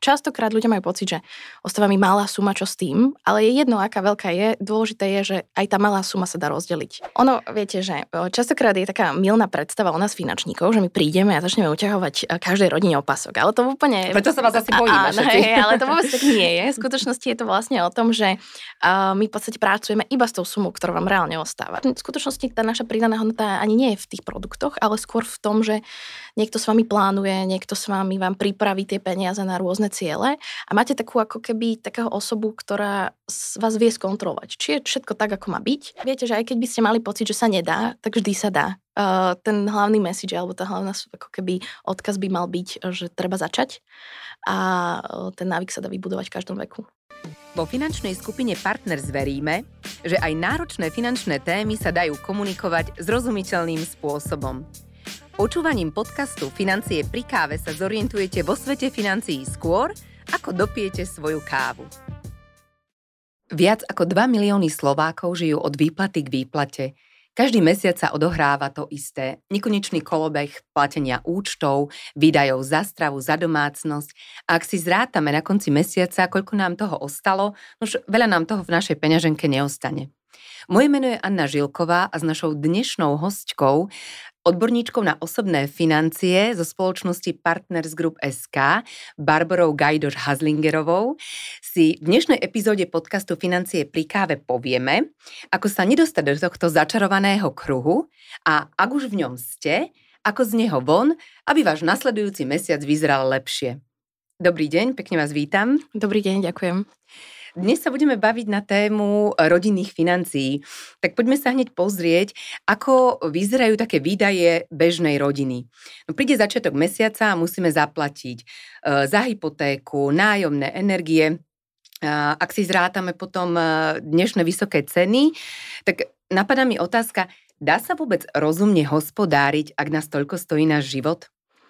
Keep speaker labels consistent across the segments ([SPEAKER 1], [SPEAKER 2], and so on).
[SPEAKER 1] častokrát ľudia majú pocit, že ostáva mi malá suma, čo s tým, ale je jedno, aká veľká je, dôležité je, že aj tá malá suma sa dá rozdeliť. Ono, viete, že častokrát je taká mylná predstava u nás finančníkov, že my prídeme a začneme uťahovať každej rodine opasok, ale to úplne...
[SPEAKER 2] Preto sa vás asi bojíme všetci.
[SPEAKER 1] Ale to vôbec tak nie je. V skutočnosti je to vlastne o tom, že my v podstate pracujeme iba s tou sumou, ktorá vám reálne ostáva. V skutočnosti tá naša pridaná hodnota ani nie je v tých produktoch, ale skôr v tom, že niekto s vami plánuje, niekto s vami vám pripraví tie peniaze na rôzne ciele a máte takú ako keby takého osobu, ktorá vás vie skontrolovať. Či je všetko tak, ako má byť. Viete, že aj keď by ste mali pocit, že sa nedá, tak vždy sa dá. Ten hlavný message, alebo tá hlavná ako keby odkaz by mal byť, že treba začať a ten návyk sa dá vybudovať v každom veku.
[SPEAKER 2] Vo finančnej skupine Partners veríme, že aj náročné finančné témy sa dajú komunikovať zrozumiteľným spôsobom. Počúvaním podcastu Financie pri káve sa zorientujete vo svete financií skôr, ako dopijete svoju kávu. Viac ako 2 milióny Slovákov žijú od výplaty k výplate. Každý mesiac sa odohráva to isté. Nekonečný kolobeh platenia účtov, výdajov za stravu, za domácnosť. A ak si zrátame na konci mesiaca, koľko nám toho ostalo, už veľa nám toho v našej peňaženke neostane. Moje meno je Anna Žilková a s našou dnešnou hostkou, odborníčkou na osobné financie zo spoločnosti Partners Group SK, Barborou Gajdoš-Hazlingerovou, si v dnešnej epizóde podcastu Financie pri káve povieme, ako sa nedostať do tohto začarovaného kruhu a ak už v ňom ste, ako z neho von, aby váš nasledujúci mesiac vyzeral lepšie. Dobrý deň, pekne vás vítam.
[SPEAKER 1] Dobrý deň, ďakujem.
[SPEAKER 2] Dnes sa budeme baviť na tému rodinných financií. Tak poďme sa hneď pozrieť, ako vyzerajú také výdaje bežnej rodiny. No, príde začiatok mesiaca a musíme zaplatiť za hypotéku, nájomné, energie. Ak si zrátame potom dnešné vysoké ceny, tak napadá mi otázka, dá sa vôbec rozumne hospodáriť, ak nás toľko stojí náš život?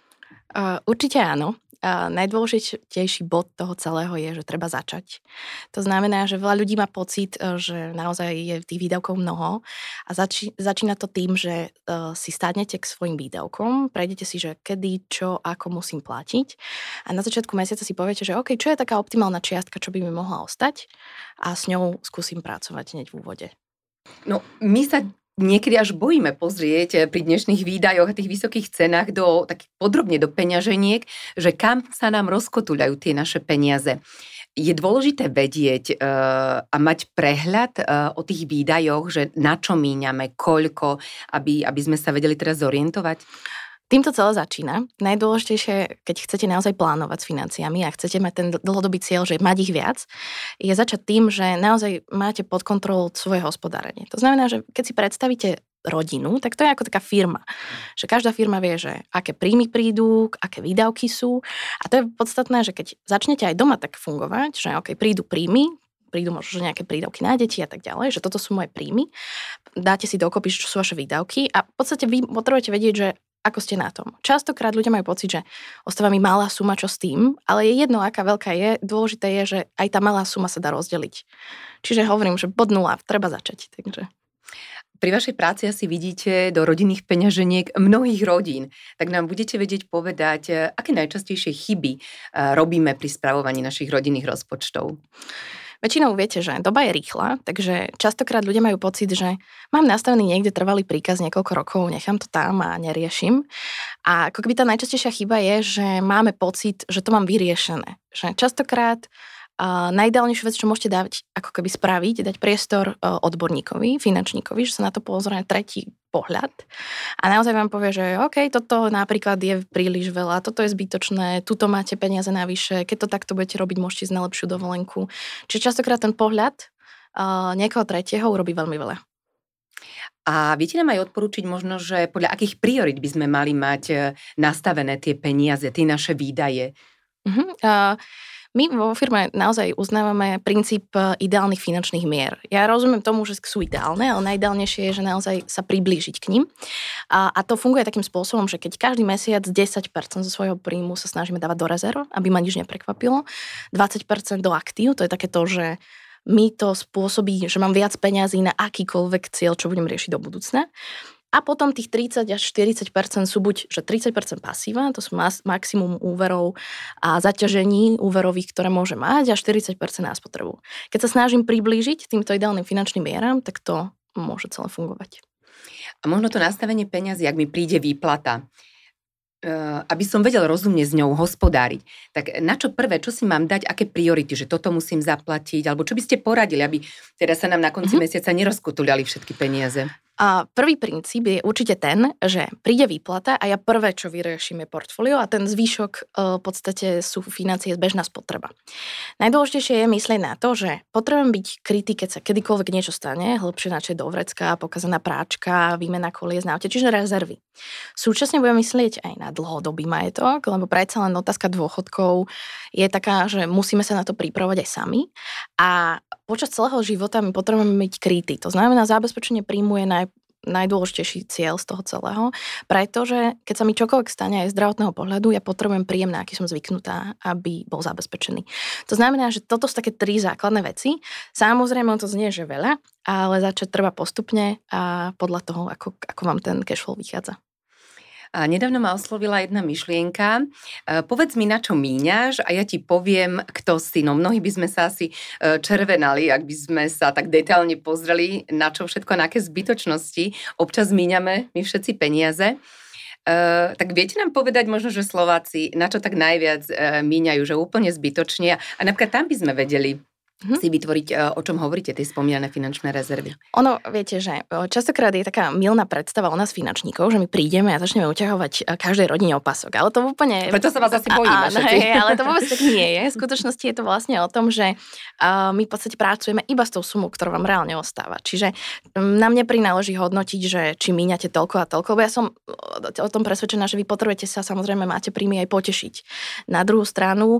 [SPEAKER 1] Určite áno. Najdôležitejší bod toho celého je, že treba začať. To znamená, že veľa ľudí má pocit, že naozaj je tých výdavkov mnoho a začína to tým, že si stádnete k svojim výdavkom, prejdete si, že kedy, čo, ako musím platiť a na začiatku mesiaca si poviete, že OK, čo je taká optimálna čiastka, čo by mi mohla ostať a s ňou skúsim pracovať hneď v úvode.
[SPEAKER 2] No, my sa niekedy až bojíme pozrieť pri dnešných výdajoch a tých vysokých cenách podrobne do peňaženiek, že kam sa nám rozkotúľajú tie naše peniaze. Je dôležité vedieť a mať prehľad o tých výdajoch, že na čo míňame, koľko, aby sme sa vedeli teraz zorientovať?
[SPEAKER 1] Týmto celé začína. Najdôležitejšie, keď chcete naozaj plánovať s financiami a chcete mať ten dlhodobý cieľ, že mať ich viac, je začať tým, že naozaj máte pod kontrolou svoje hospodárenie. To znamená, že keď si predstavíte rodinu, tak to je ako taká firma. Že každá firma vie, že aké príjmy prídu, aké výdavky sú. A to je podstatné, že keď začnete aj doma tak fungovať, že OK, prídu príjmy, prídu možno nejaké prídavky na deti a tak ďalej, že toto sú moje príjmy, dáte si dokopy, čo sú vaše výdavky a v podstate vy potrebujete vedieť, že ako ste na tom. Častokrát ľudia majú pocit, že ostáva mi malá suma, čo s tým, ale je jedno, aká veľká je, dôležité je, že aj tá malá suma sa dá rozdeliť. Čiže hovorím, že bod nula, treba začať. Takže.
[SPEAKER 2] Pri vašej práci asi vidíte do rodinných peňaženiek mnohých rodín, tak nám budete vedieť povedať, aké najčastejšie chyby robíme pri spravovaní našich rodinných rozpočtov.
[SPEAKER 1] Väčšinou viete, že doba je rýchla, takže častokrát ľudia majú pocit, že mám nastavený niekde trvalý príkaz niekoľko rokov, nechám to tam a neriešim. A ako keby tá najčastejšia chyba je, že máme pocit, že to mám vyriešené. Že častokrát najideálnejšiu vec, čo môžete dať, ako keby spraviť, dať priestor odborníkovi, finančníkovi, že sa na to pozrie tretí pohľad a naozaj vám povie, že OK, toto napríklad je príliš veľa, toto je zbytočné, tuto máte peniaze navyše, keď to takto budete robiť, môžete ísť na lepšiu dovolenku. Čiže častokrát ten pohľad niekoho tretieho urobí veľmi veľa.
[SPEAKER 2] A viete nám aj odporúčiť možno, že podľa akých priorit by sme mali mať nastavené tie peniaze, tie naše výdaje?
[SPEAKER 1] My vo firme naozaj uznávame princíp ideálnych finančných mier. Ja rozumiem tomu, že sú ideálne, ale najideálnejšie je, že naozaj sa priblížiť k nim. A to funguje takým spôsobom, že keď každý mesiac 10% zo svojho príjmu sa snažíme dávať do rezerv, aby ma nič neprekvapilo, 20% do aktív, to je také to, že mi to spôsobí, že mám viac peňazí na akýkoľvek cieľ, čo budem riešiť do budúcna. A potom tých 30 až 40% sú buď, že 30% pasíva, to sú maximum úverov a zaťažení úverových, ktoré môže mať, a 40% na spotrebu. Keď sa snažím priblížiť týmto ideálnym finančným mieram, tak to môže celé fungovať.
[SPEAKER 2] A možno to nastavenie peňazí, ak mi príde výplata, aby som vedel rozumne s ňou hospodáriť, tak na čo prvé, čo si mám dať, aké priority, že toto musím zaplatiť, alebo čo by ste poradili, aby teda sa nám na konci mesiaca nerozkutuľali všetky peniaze?
[SPEAKER 1] A prvý princíp je určite ten, že príde výplata a ja prvé, čo vyriešim, je portfólio a ten zvyšok v podstate sú financie, bežná spotreba. Najdôležitejšie je myslieť na to, že potrebujem byť krytý, keď sa kedykoľvek niečo stane, hĺbšie načať do vrecka, pokazaná práčka, výmena kolies na aute, čiže rezervy. Súčasne budem myslieť aj na dlhodobý majetok, lebo predsa len otázka dôchodkov je taká, že musíme sa na to pripravovať aj sami a počas celého života my potrebujeme byť krytí. To znamená, zabezpečenie príjmu je najdôležitejší cieľ z toho celého, pretože keď sa mi čokoľvek stane aj z zdravotného pohľadu, ja potrebujem príjem, na aký som zvyknutá, aby bol zabezpečený. To znamená, že toto sú také 3 základné veci. Samozrejme, to znie, že veľa, ale začať treba postupne a podľa toho, ako vám ten cashflow vychádza.
[SPEAKER 2] A nedávno ma oslovila jedna myšlienka. Povedz mi, na čo míňaš a ja ti poviem, kto si. No mnohí by sme sa asi červenali, ak by sme sa tak detailne pozreli, na čo všetko, na aké zbytočnosti občas míňame my všetci peniaze. Tak viete nám povedať možno, že Slováci, na čo tak najviac míňajú, že úplne zbytočne a napríklad tam by sme vedeli si vytvoriť, o čom hovoríte, tie spomínané finančné rezervy.
[SPEAKER 1] Ono, viete, že častokrát je taká mylná predstava u nás finančníkov, že my prídeme a začneme uťahovať každej rodine opasok, ale to úplne...
[SPEAKER 2] Preto sa vás asi bojíme všetci.
[SPEAKER 1] Ale to vôbec tak nie je. V skutočnosti je to vlastne o tom, že my v podstate pracujeme iba s tou sumou, ktorá vám reálne ostáva. Čiže nám neprináleží hodnotiť, že či míňate toľko a toľko, lebo ja som o tom presvedčená, že vy potrebujete sa, samozrejme máte príjmy aj potešiť. Na druhú stranu,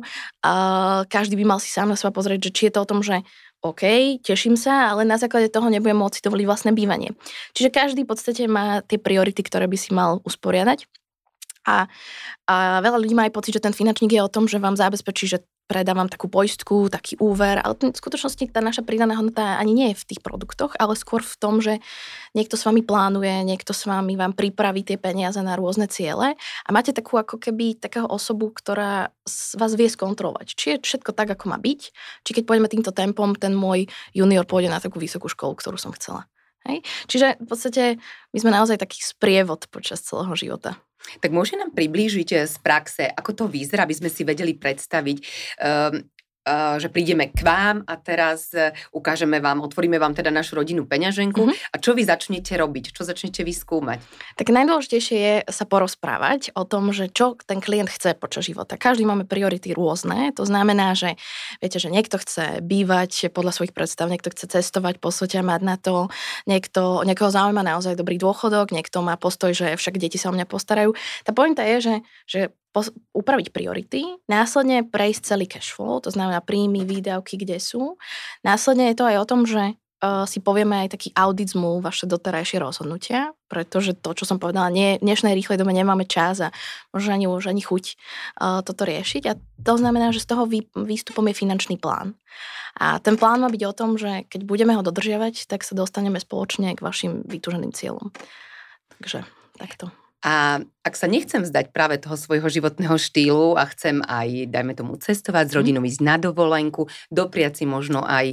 [SPEAKER 1] každý by mal si sám na seba pozrieť, že či je to o tom, že OK, teším sa, ale na základe toho nebudem môcť dovoliť vlastné bývanie. Čiže každý v podstate má tie priority, ktoré by si mal usporiadať. A veľa ľudí má aj pocit, že ten finančník je o tom, že vám zabezpečí, že predávam takú poistku, taký úver, ale v skutočnosti tá naša pridaná hodnota ani nie je v tých produktoch, ale skôr v tom, že niekto s vami plánuje, niekto s vami vám pripraví tie peniaze na rôzne ciele a máte takú ako keby takého osobu, ktorá vás vie skontrolovať. Či je všetko tak, ako má byť, či keď pôjdeme týmto tempom, ten môj junior pôjde na takú vysokú školu, ktorú som chcela. Hej? Čiže v podstate my sme naozaj taký sprievod počas celého života.
[SPEAKER 2] Tak môže nám priblížiť z praxe, ako to vyzerá, aby sme si vedeli predstaviť, že prídeme k vám a teraz ukážeme vám, otvoríme vám teda našu rodinnú peňaženku a čo vy začnete robiť, čo začnete vyskúmať?
[SPEAKER 1] Tak najdôležitejšie je sa porozprávať o tom, že čo ten klient chce počas života. Každý máme priority rôzne, to znamená, že viete, že niekto chce bývať podľa svojich predstav, niekto chce cestovať po svete a mať na to, niekoho zaujíma naozaj dobrý dôchodok, niekto má postoj, že však deti sa o mňa postarajú. Tá pointa je, že upraviť priority, následne prejsť celý cashflow, to znamená príjmy, výdavky, kde sú. Následne je to aj o tom, že si povieme aj taký audit zmluv, vaše doterajšie rozhodnutia, pretože to, čo som povedala, v dnešnej rýchlej dobe nemáme čas a možno ani chuť toto riešiť. A to znamená, že z toho výstupom je finančný plán. A ten plán má byť o tom, že keď budeme ho dodržiavať, tak sa dostaneme spoločne k vašim vytúženým cieľom. Takže takto.
[SPEAKER 2] A ak sa nechcem vzdať práve toho svojho životného štýlu a chcem aj, dajme tomu, cestovať s rodinou, ísť na dovolenku, dopriať si možno aj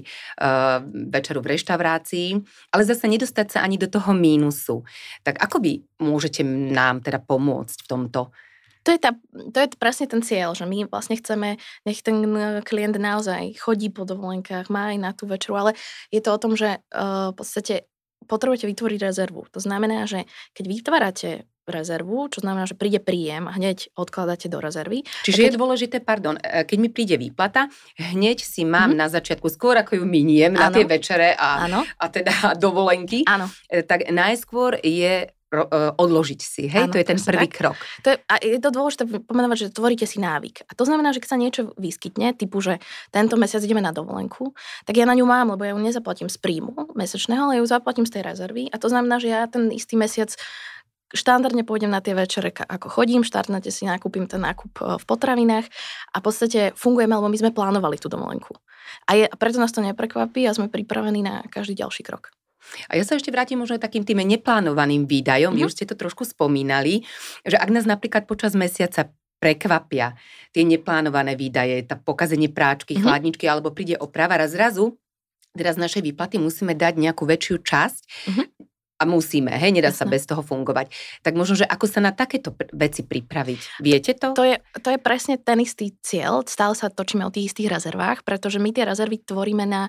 [SPEAKER 2] večeru v reštaurácii, ale zase nedostať sa ani do toho mínusu. Tak ako vy môžete nám teda pomôcť v tomto?
[SPEAKER 1] To je presne ten cieľ, že my vlastne chceme, nech ten klient naozaj chodí po dovolenkách, má aj na tú večeru, ale je to o tom, že v podstate potrebujete vytvoriť rezervu. To znamená, že keď vytvárate rezervu, čo znamená, že príde príjem a hneď odkladáte do rezervy.
[SPEAKER 2] Čiže je dôležité, keď mi príde výplata, hneď si mám na začiatku, skôr ako ju miniem na tie večere a teda dovolenky, tak najskôr je odložiť si, hej? To je ten prvý krok.
[SPEAKER 1] Je to dôležité pomenovať, že tvoríte si návyk. A to znamená, že keď sa niečo vyskytne, typu, že tento mesiac ideme na dovolenku, tak ja na ňu mám, lebo ja ju nezaplatím z príjmu mesačného, ale ju zaplatím z tej rezervy. A to znamená, že ja ten istý mesiac štandardne pôjdem na tie večere, ako chodím, štandardne si nakúpim ten nákup v potravinách a v podstate fungujeme, lebo my sme plánovali tú dovolenku. A preto nás to neprekvapí a sme pripravení na každý ďalší krok.
[SPEAKER 2] A ja sa ešte vrátim možno takým tým neplánovaným výdajom. Vy už ste to trošku spomínali, že ak nás napríklad počas mesiaca prekvapia tie neplánované výdaje, tá pokazenie práčky, chladničky, alebo príde oprava a zrazu teraz z našej výplaty musíme dať nejakú väčšiu časť a musíme, hej, nedá sa bez toho fungovať. Tak možno, že ako sa na takéto veci pripraviť? Viete to?
[SPEAKER 1] To je presne ten istý cieľ. Stále sa točíme o tých istých rezervách, pretože my tie rezervy tvoríme na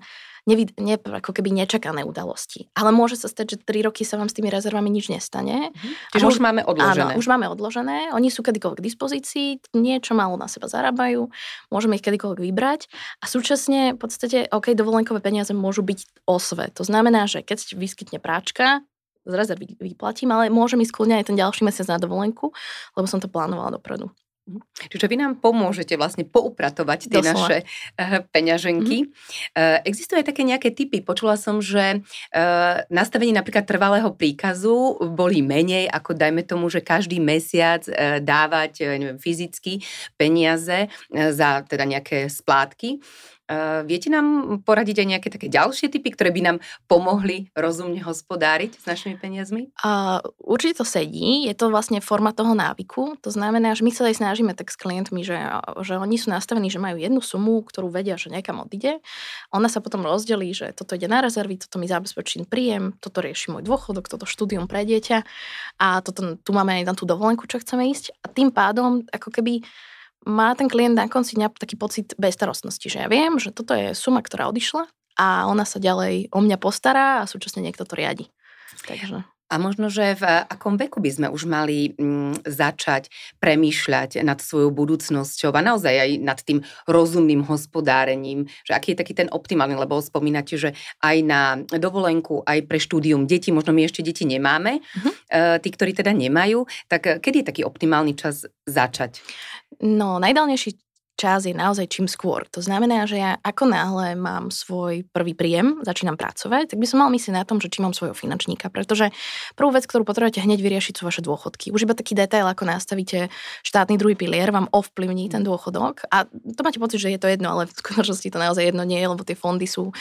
[SPEAKER 1] ako keby nečakané udalosti. Ale môže sa stať, že 3 roky sa vám s tými rezervami nič nestane.
[SPEAKER 2] Čiže už máme odložené.
[SPEAKER 1] Áno, už máme odložené. Oni sú kedykoľvek k dispozícii, niečo málo na seba zarábajú, môžeme ich kedykoľvek vybrať a súčasne v podstate, dovolenkové peniaze môžu byť osve. To znamená, že keď vyskytne práčka, z rezervy vyplatím, ale môžem ísť kľudne aj ten ďalší mesiac na dovolenku, lebo som to plánovala dopredu.
[SPEAKER 2] Čiže vy nám pomôžete vlastne poupratovať tie naše peňaženky. Existujú aj také nejaké tipy. Počula som, že nastavenie napríklad trvalého príkazu boli menej, ako dajme tomu, že každý mesiac dávať fyzicky peniaze za teda nejaké splátky. Viete nám poradiť aj nejaké také ďalšie tipy, ktoré by nám pomohli rozumne hospodáriť s našimi peniazmi?
[SPEAKER 1] Určite to sedí. Je to vlastne forma toho návyku. To znamená, že my sa aj snažíme tak s klientmi, že oni sú nastavení, že majú jednu sumu, ktorú vedia, že niekam odíde. Ona sa potom rozdelí, že toto ide na rezervy, toto mi zabezpečí príjem, toto rieši môj dôchodok, toto štúdium pre dieťa a toto, tu máme aj na tú dovolenku, čo chceme ísť. A tým pádom, ako keby má ten klient na konci dňa taký pocit bezstarostnosti, že ja viem, že toto je suma, ktorá odišla a ona sa ďalej o mňa postará a súčasne niekto to riadi. Takže.
[SPEAKER 2] A možno, že v akom veku by sme už mali začať premýšľať nad svojou budúcnosťou a naozaj aj nad tým rozumným hospodárením, že aký je taký ten optimálny, lebo spomínate, že aj na dovolenku, aj pre štúdium detí, možno my ešte deti nemáme, tí, ktorí teda nemajú, tak kedy je taký optimálny čas začať?
[SPEAKER 1] No, najdávnejší čas je naozaj čím skôr. To znamená, že ja ako náhle mám svoj prvý príjem, začínam pracovať, tak by som mal myslieť na tom, že či mám svojho finančníka, pretože prvú vec, ktorú potrebujete hneď vyriešiť, sú vaše dôchodky. Už iba taký detail, ako nastavíte štátny druhý pilier, vám ovplyvní ten dôchodok a to máte pocit, že je to jedno, ale v skutočnosti to naozaj jedno nie je, lebo tie fondy sú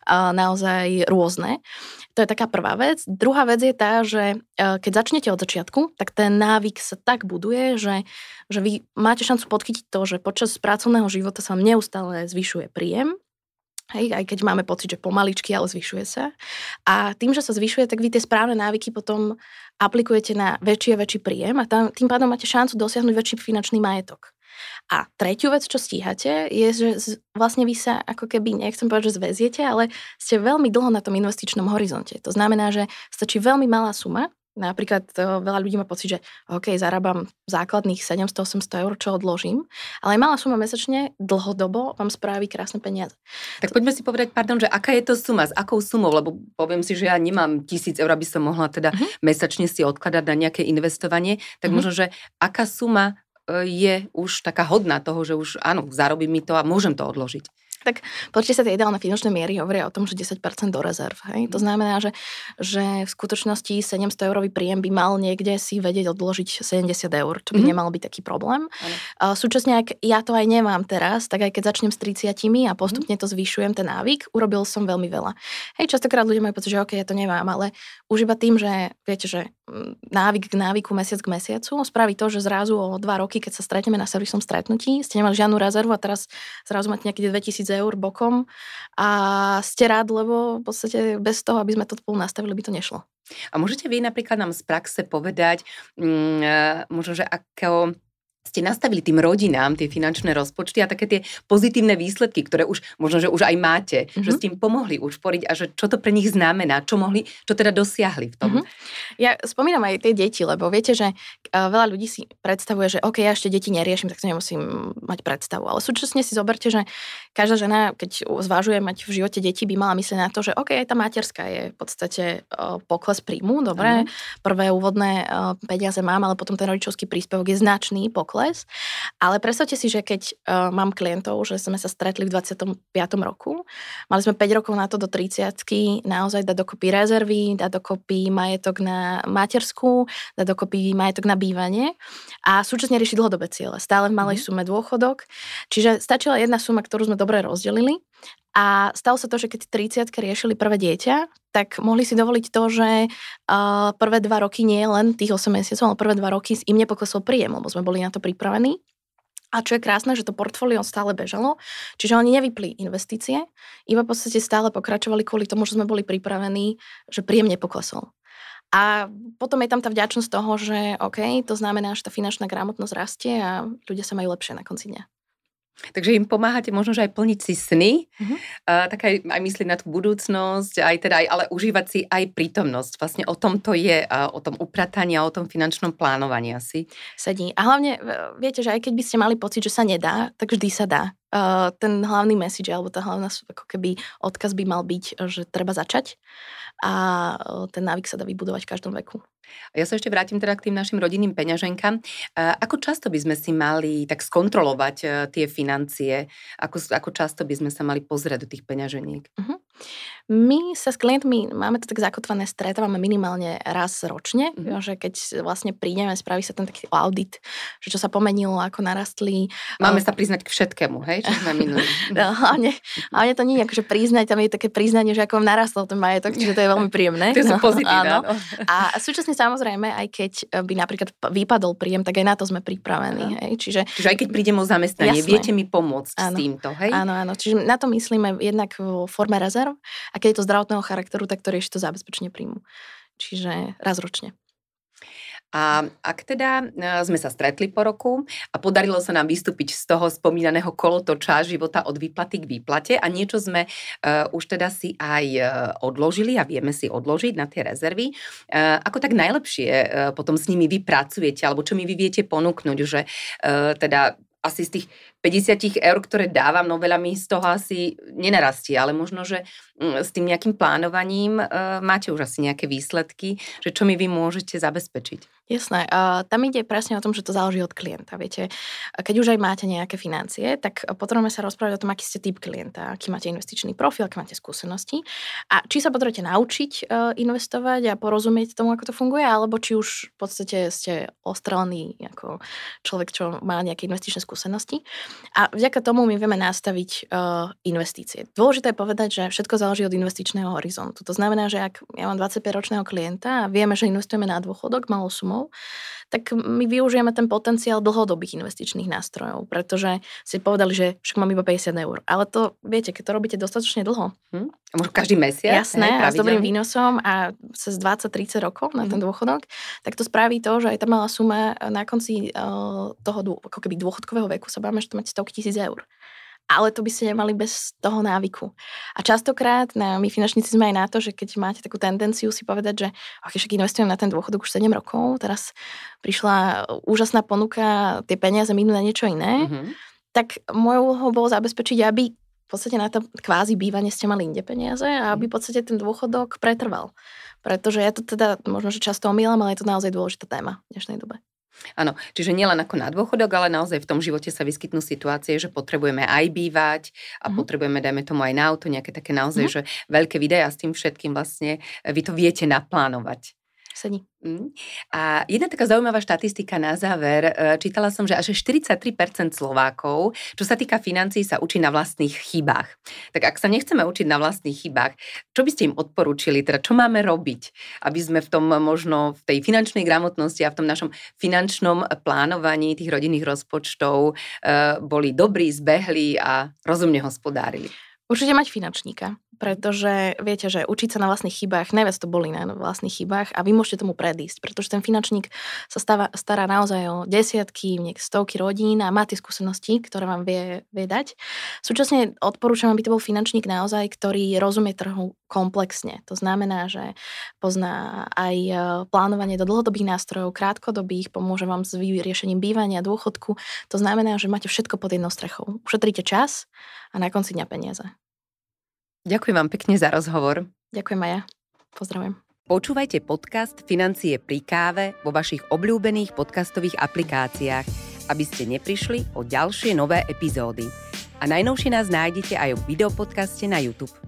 [SPEAKER 1] naozaj rôzne. To je taká prvá vec. Druhá vec je tá, že keď začnete od začiatku, tak ten návyk sa tak buduje, že vy máte šancu podchytiť to, že počas pracovného života sa vám neustále zvyšuje príjem. Hej, aj keď máme pocit, že pomaličky, ale zvyšuje sa. A tým, že sa zvyšuje, tak vy tie správne návyky potom aplikujete na väčší a väčší príjem a tým pádom máte šancu dosiahnuť väčší finančný majetok. A tretiu vec, čo stíhate, je, že vlastne vy sa ako keby, nechcem povedať, že zväziete, ale ste veľmi dlho na tom investičnom horizonte. To znamená, že stačí veľmi malá suma. Napríklad veľa ľudí má pocit, že zarábam základných 700-800 eur, čo odložím, ale aj malá suma mesačne dlhodobo vám spraví krásne peniaze.
[SPEAKER 2] Tak poďme si povedať, že aká je to suma, s akou sumou, lebo poviem si, že ja nemám 1000 eur, aby som mohla teda mesačne si odkladať na nejaké investovanie, tak možno, že aká suma je už taká hodná toho, že už áno, zarobím mi to a môžem to odložiť.
[SPEAKER 1] Tak počte sa, tie ideálne finančné miery hovoria o tom, že 10% do rezerv. Hej? To znamená, že v skutočnosti 700 eurový príjem by mal niekde si vedieť odložiť 70 eur, čo by nemal byť taký problém. Súčasne, ak ja to aj nemám teraz, tak aj keď začnem s 30 a postupne to zvyšujem ten návyk, urobil som veľmi veľa. Hej, častokrát ľudia majú pocit, že ja to nemám, ale už iba tým, že viete, že návyk k návyku, mesiac k mesiacu spraví to, že zrazu o 2 roky, keď sa stretneme na servisnom stretnutí, ste nemali žiadnu rezervu a teraz zrazu máte nejaké 2000 eur bokom a ste rád, lebo v podstate bez toho, aby sme to spolu nastavili, by to nešlo.
[SPEAKER 2] A môžete vy napríklad nám z praxe povedať, možno, že ako ste nastavili tým rodinám tie finančné rozpočty a také tie pozitívne výsledky, ktoré už možno, že už aj máte, že ste im pomohli ušporiť a že čo to pre nich znamená, čo teda dosiahli v tom.
[SPEAKER 1] Ja spomínam aj tie deti, lebo viete, že veľa ľudí si predstavuje, že ja ešte deti neriešim, tak to nemusím mať predstavu. Ale súčasne si zoberte, že každá žena, keď zvažuje mať v živote deti, by mala myslieť na to, že aj tá materská je v podstate pokles príjmu, dobre, prvé úvodné peniaze mám, ale potom ten rodičovský príspevok je značný pokles. Ale predstavte si, že keď mám klientov, že sme sa stretli v 25. roku, mali sme 5 rokov na to do 30-ky naozaj dať dokopy rezervy, dať dokopy majetok na materskú, dať dokopy majetok na bývanie a súčasne riešiť dlhodobé ciele. Stále v malej sume dôchodok. Čiže stačila jedna suma, ktorú sme dobre rozdelili A stalo sa to, že keď 30-ky riešili prvé dieťa, tak mohli si dovoliť to, že prvé 2 roky nie len tých 8 mesiacov, ale prvé 2 roky im nepoklesol príjem, lebo sme boli na to pripravení. A čo je krásne, že to portfólio stále bežalo, čiže oni nevypli investície, iba v podstate stále pokračovali kvôli tomu, že sme boli pripravení, že príjem nepoklesol. A potom je tam tá vďačnosť toho, že OK, to znamená, že tá finančná gramotnosť rastie a ľudia sa majú lepšie na konci dňa.
[SPEAKER 2] Takže im pomáhate možno, že aj plniť si sny, tak aj myslieť na tú budúcnosť, ale užívať si aj prítomnosť. Vlastne o tom to je, o tom uprataní a o tom finančnom plánovaní asi.
[SPEAKER 1] Sedí. A hlavne, viete, že aj keď by ste mali pocit, že sa nedá, tak vždy sa dá. Ten hlavný message, alebo tá hlavná ako keby odkaz by mal byť, že treba začať a ten návyk sa dá vybudovať v každom veku.
[SPEAKER 2] Ja sa ešte vrátim teda k tým našim rodinným peňaženkám. Ako často by sme si mali tak skontrolovať tie financie? Ako často by sme sa mali pozrieť do tých peňaženiek?
[SPEAKER 1] My sa s klientmi, máme to tak zakotvené, stretávame minimálne raz ročne, že keď vlastne prídeme, spraví sa ten taký audit, že čo sa pomenilo, ako narastli.
[SPEAKER 2] Máme sa priznať k všetkému, hej? Čo sme minuli.
[SPEAKER 1] Hlavne to nie je akože priznať, tam je také priznanie, že ako vám narastol ten majetok, čiže to je veľmi príjemné.
[SPEAKER 2] To sú pozitívne.
[SPEAKER 1] A súčasne samozrejme, aj keď by napríklad vypadol príjem, tak aj na to sme pripravení. Hej? Čiže
[SPEAKER 2] aj keď prídem o zamestnanie, viete mi pomôcť s týmto, hej?
[SPEAKER 1] Áno. Čiže na to myslíme jednak vo forme rezerv. A keď je to zdravotného charakteru, tak to rieši to zabezpečenie príjmu. Čiže raz ročne.
[SPEAKER 2] A ak teda sme sa stretli po roku a podarilo sa nám vystúpiť z toho spomínaného kolotoča života od výplaty k výplate a niečo sme už teda si aj odložili a vieme si odložiť na tie rezervy, ako tak najlepšie potom s nimi vy pracujete, alebo čo mi vy viete ponúknuť, že teda asi z tých 50 eur, ktoré dávam, no veľa mi z toho asi nenarastie, ale možno, že s tým nejakým plánovaním máte už asi nejaké výsledky, že čo mi vy môžete zabezpečiť.
[SPEAKER 1] Jasné. Tam ide presne o tom, že to záleží od klienta. Viete, keď už aj máte nejaké financie, tak potrebujeme sa rozprávať o tom, aký ste typ klienta, aký máte investičný profil, aké máte skúsenosti a či sa potrebujete naučiť investovať a porozumieť tomu, ako to funguje, alebo či už v podstate ste ostrelený ako človek, čo má nejaké investičné skúsenosti. A vďaka tomu my vieme nastaviť investície. Dôležité je povedať, že všetko záleží od investičného horizontu. To znamená, že ak ja mám 25-ročného klienta a vieme, že investujeme na dôchodok malou sumou, tak my využijeme ten potenciál dlhodobých investičných nástrojov, pretože si povedali, že však mám iba 50 eur. Ale to, viete, keď to robíte dostatočne dlho.
[SPEAKER 2] A možno každý mesiac.
[SPEAKER 1] Jasné, a s dobrým výnosom a cez 20-30 rokov na ten dôchodok, tak to spraví to, že aj tá malá suma na konci toho ako keby dôchodkového veku sa bavíme, že to máte stovky tisíc eur. Ale to by ste nemali bez toho návyku. A častokrát my finančníci sme aj na to, že keď máte takú tendenciu si povedať, že však investujem na ten dôchodok už 7 rokov, teraz prišla úžasná ponuka, tie peniaze minú na niečo iné, tak mojou úlohou bolo zabezpečiť, aby v podstate na to kvázi bývanie ste mali inde peniaze a aby v podstate ten dôchodok pretrval. Pretože ja to teda možno, že často omýlam, ale je to naozaj dôležitá téma v dnešnej dobe.
[SPEAKER 2] Áno, čiže nielen ako na dôchodok, ale naozaj v tom živote sa vyskytnú situácie, že potrebujeme aj bývať a potrebujeme, dajme tomu aj na auto, nejaké také naozaj, že veľké videá s tým všetkým vlastne vy to viete naplánovať.
[SPEAKER 1] Sedí.
[SPEAKER 2] A jedna taká zaujímavá štatistika na záver. Čítala som, že až 43% Slovákov, čo sa týka financií, sa učí na vlastných chybách. Tak ak sa nechceme učiť na vlastných chybách, čo by ste im odporúčili? Teda čo máme robiť, aby sme v tom možno v tej finančnej gramotnosti a v tom našom finančnom plánovaní tých rodinných rozpočtov boli dobrí, zbehli a rozumne hospodárili?
[SPEAKER 1] Určite mať finančníka, pretože viete, že učiť sa na vlastných chybách, najviac to boli na vlastných chybách a vy môžete tomu predísť, pretože ten finančník sa stará naozaj o desiatky, stovky rodín a má tie skúsenosti, ktoré vám vie dať. Súčasne odporúčam, aby to bol finančník naozaj, ktorý rozumie trhu komplexne. To znamená, že pozná aj plánovanie do dlhodobých nástrojov, krátkodobých, pomôže vám s vyriešením bývania, dôchodku. To znamená, že máte všetko pod jednou strechou. Ušetríte čas a na konci dňa peniaze.
[SPEAKER 2] Ďakujem vám pekne za rozhovor.
[SPEAKER 1] Ďakujem aj ja. Pozdravujem.
[SPEAKER 2] Počúvajte podcast Financie pri káve vo vašich obľúbených podcastových aplikáciách, aby ste neprišli o ďalšie nové epizódy. A najnovšie nás nájdete aj v videopodcaste na YouTube.